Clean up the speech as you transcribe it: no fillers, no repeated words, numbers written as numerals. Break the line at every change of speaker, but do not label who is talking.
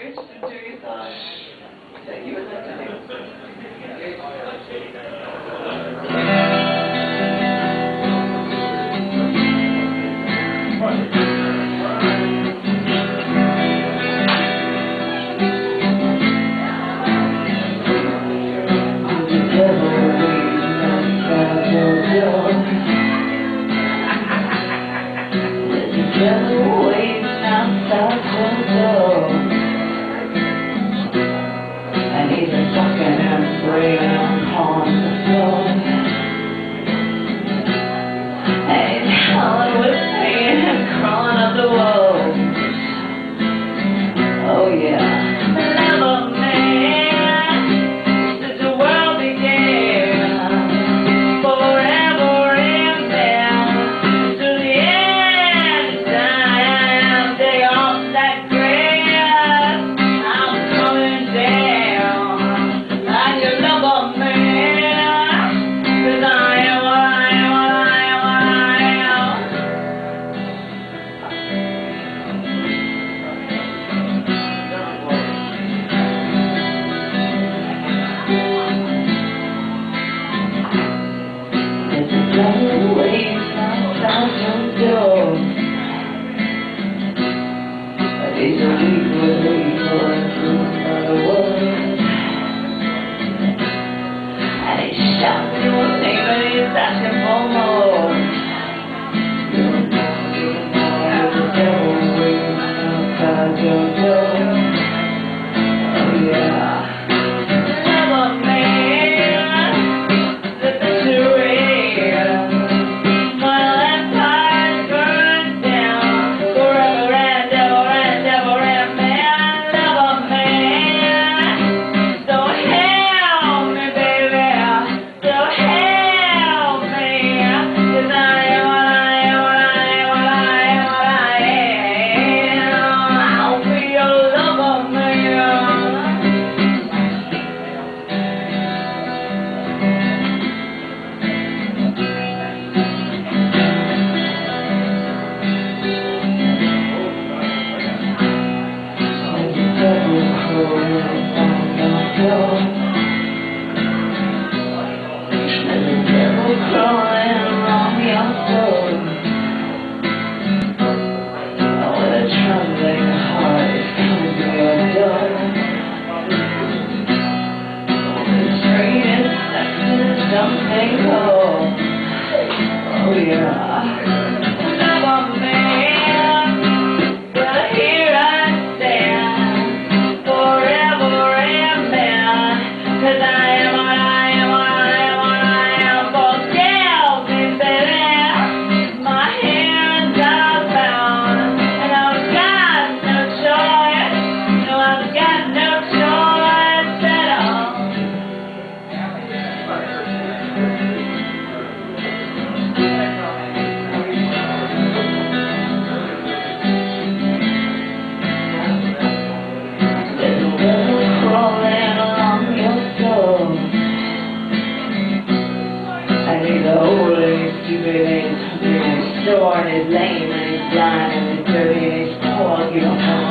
interested to do your song that you would like to do?
Devil waits outside the door, and he's a sucking and breathing on the floor. And he's howling with pain and crawling up the walls. Oh yeah. Love of man, since the world began, forever and then to the end of time. Day off that grass, I'm coming down. And you love of man, 'cause I am what I am, what I am, what I am. There's a devil waiting outside your door, but he's a weak believer in the world. And he's shouting your name and he's asking for more. There's a devil waiting outside your door. Oh yeah. Love of man, listen to it. While empires burn down, forever and ever and man. Love of man, so help me, baby, so help me, 'cause I am what I am, what I am, what I am, what I am. I'll be your love of man. There's a devil crawling along your soul. Oh, with a trembling heart is coming to your door. The screaming sex is something cold. Oh yeah. Love of man, but here I stand, forever and then, 'cause I am what I am, what I am, what I am. Forgive me, baby, my hands are bound, and I've got no choice, no, I've got no choice at all. There's a devil crawling along your soul, and he's old and he's stupid and he's short and he's lame and he's blind and he's dirty and he's poor. You don't know